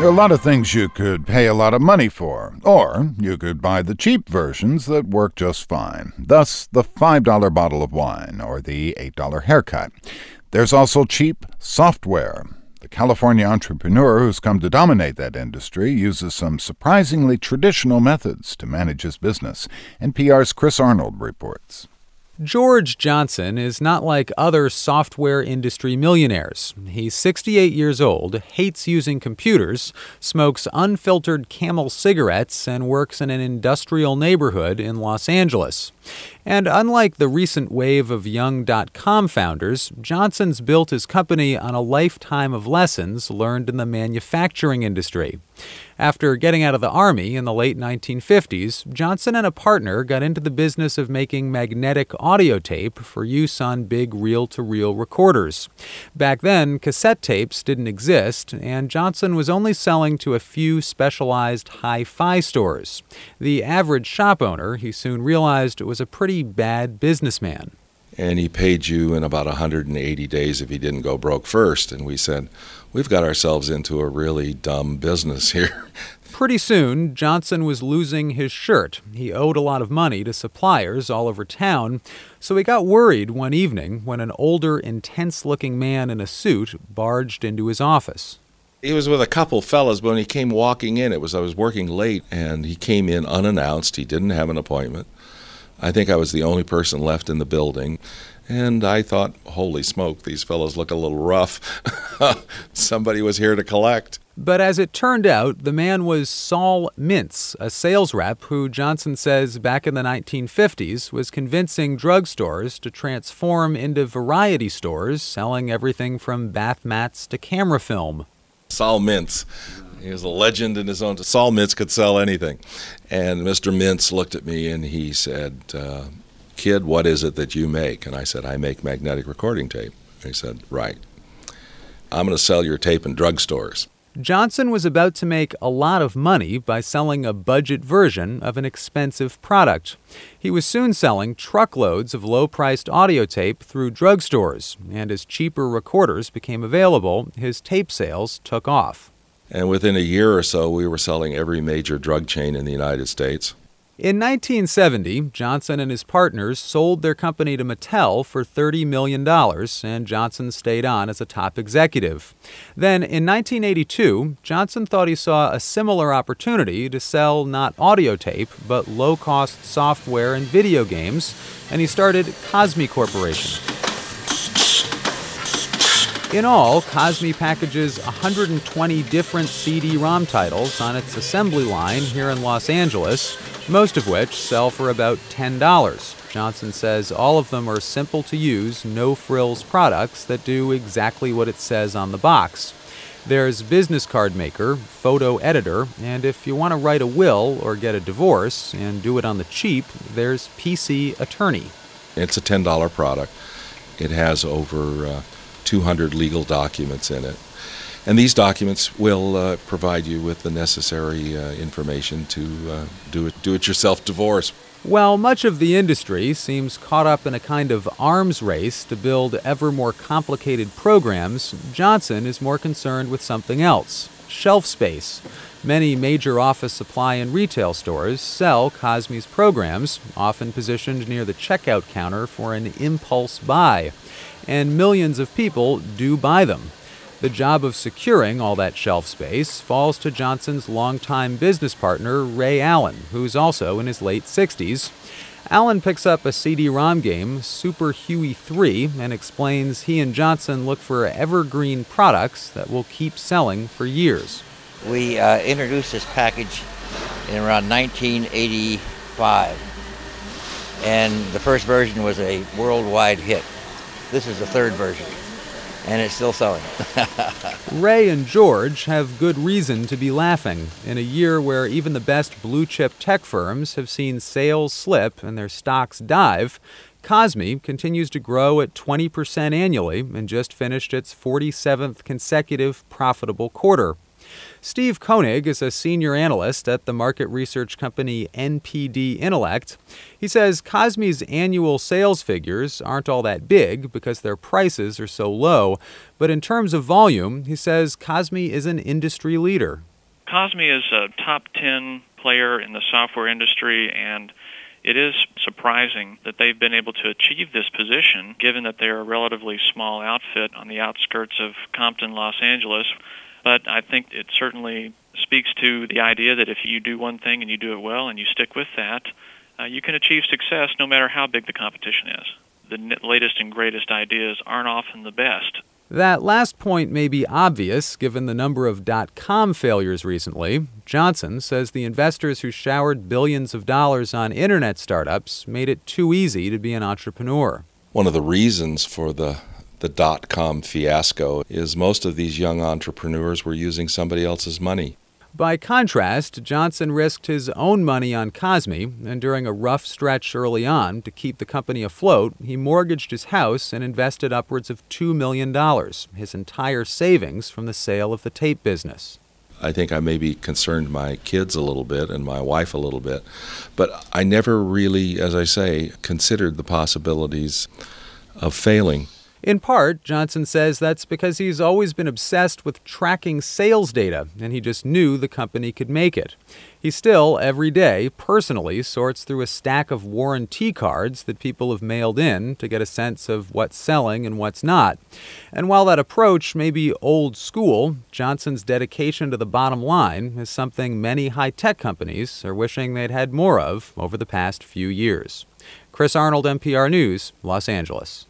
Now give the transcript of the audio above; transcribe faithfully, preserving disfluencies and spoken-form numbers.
There are a lot of things you could pay a lot of money for, or you could buy the cheap versions that work just fine. Thus, the five dollar bottle of wine or the eight dollar haircut. There's also cheap software. The California entrepreneur who's come to dominate that industry uses some surprisingly traditional methods to manage his business. N P R's Chris Arnold reports. George Johnson is not like other software industry millionaires. He's sixty-eight years old, hates using computers, smokes unfiltered Camel cigarettes, and works in an industrial neighborhood in Los Angeles. And unlike the recent wave of young dot-com founders, Johnson's built his company on a lifetime of lessons learned in the manufacturing industry. After getting out of the Army in the late nineteen fifties, Johnson and a partner got into the business of making magnetic audio tape for use on big reel-to-reel recorders. Back then, cassette tapes didn't exist, and Johnson was only selling to a few specialized hi-fi stores. The average shop owner, he soon realized, was a pretty bad businessman. And he paid you in about one hundred eighty days if he didn't go broke first. And we said, we've got ourselves into a really dumb business here. Pretty soon, Johnson was losing his shirt. He owed a lot of money to suppliers all over town, so he got worried one evening when an older, intense-looking man in a suit barged into his office. He was with a couple fellas, but when he came walking in, it was I was working late, and he came in unannounced. He didn't have an appointment. I think I was the only person left in the building, and I thought, holy smoke, these fellows look a little rough. Somebody was here to collect. But as it turned out, the man was Saul Mintz, a sales rep who Johnson says back in the nineteen fifties was convincing drugstores to transform into variety stores selling everything from bath mats to camera film. Saul Mintz. He was a legend in his own. Saul Mintz could sell anything. And Mister Mintz looked at me and he said, uh, kid, what is it that you make? And I said, I make magnetic recording tape. And he said, right. I'm going to sell your tape in drugstores. Johnson was about to make a lot of money by selling a budget version of an expensive product. He was soon selling truckloads of low-priced audio tape through drugstores, and as cheaper recorders became available, his tape sales took off. And within a year or so, we were selling every major drug chain in the United States. In nineteen seventy, Johnson and his partners sold their company to Mattel for thirty million dollars, and Johnson stayed on as a top executive. Then, in nineteen eighty-two, Johnson thought he saw a similar opportunity to sell not audio tape, but low-cost software and video games, and he started Cosmi Corporation. In all, Cosmi packages one hundred twenty different C D ROM titles on its assembly line here in Los Angeles, most of which sell for about ten dollars. Johnson says all of them are simple-to-use, no-frills products that do exactly what it says on the box. There's business card maker, photo editor, and if you want to write a will or get a divorce and do it on the cheap, there's P C Attorney. It's a ten dollar product. It has over uh, two hundred legal documents in it. And these documents will uh, provide you with the necessary uh, information to uh, do it, do-it-yourself divorce. While much of the industry seems caught up in a kind of arms race to build ever more complicated programs, Johnson is more concerned with something else: shelf space. Many major office supply and retail stores sell Cosmi's programs, often positioned near the checkout counter for an impulse buy. And millions of people do buy them. The job of securing all that shelf space falls to Johnson's longtime business partner, Ray Allen, who's also in his late sixties. Allen picks up a C D ROM game, Super Huey three, and explains he and Johnson look for evergreen products that will keep selling for years. We uh, introduced this package in around nineteen eighty-five, and the first version was a worldwide hit. This is the third version, and it's still selling. Ray and George have good reason to be laughing. In a year where even the best blue-chip tech firms have seen sales slip and their stocks dive, Cosmi continues to grow at twenty percent annually and just finished its forty-seventh consecutive profitable quarter. Steve Koenig is a senior analyst at the market research company N P D Intellect. He says Cosmi's annual sales figures aren't all that big because their prices are so low, but in terms of volume, he says Cosmi is an industry leader. Cosme is a top ten player in the software industry, and it is surprising that they've been able to achieve this position, given that they're a relatively small outfit on the outskirts of Compton, Los Angeles. But I think it certainly speaks to the idea that if you do one thing and you do it well and you stick with that, uh, you can achieve success no matter how big the competition is. The latest and greatest ideas aren't often the best. That last point may be obvious given the number of dot-com failures recently. Johnson says the investors who showered billions of dollars on internet startups made it too easy to be an entrepreneur. One of the reasons for the the dot-com fiasco is most of these young entrepreneurs were using somebody else's money. By contrast, Johnson risked his own money on Cosme, and during a rough stretch early on to keep the company afloat, he mortgaged his house and invested upwards of two million dollars, his entire savings from the sale of the tape business. I think I maybe concerned my kids a little bit and my wife a little bit, but I never really, as I say, considered the possibilities of failing. In part, Johnson says that's because he's always been obsessed with tracking sales data, and he just knew the company could make it. He still, every day, personally sorts through a stack of warranty cards that people have mailed in to get a sense of what's selling and what's not. And while that approach may be old school, Johnson's dedication to the bottom line is something many high-tech companies are wishing they'd had more of over the past few years. Chris Arnold, N P R News, Los Angeles.